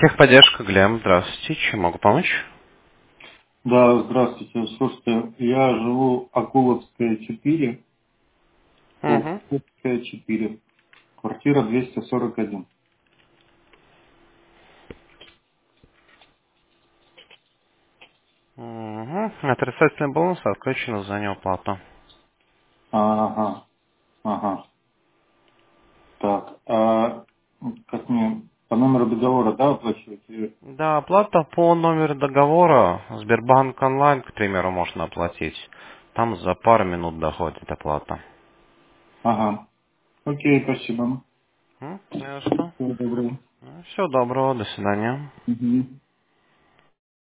Техподдержка, Глеб, здравствуйте, чем могу помочь? Да, здравствуйте. Слушайте, я живу Акуловская 4, Угу. Акуловская 4, квартира 241. Угу. Отрицательный бонус отключен за неуплату. Ага, ага. Так, как мне, по номеру договора, да, оплачивать? Да, оплата по номеру договора Сбербанк онлайн, к примеру, можно оплатить. Там за пару минут доходит оплата. Ага. Окей, спасибо. Не за что. Всего доброго. Всего доброго, до свидания. Мгм.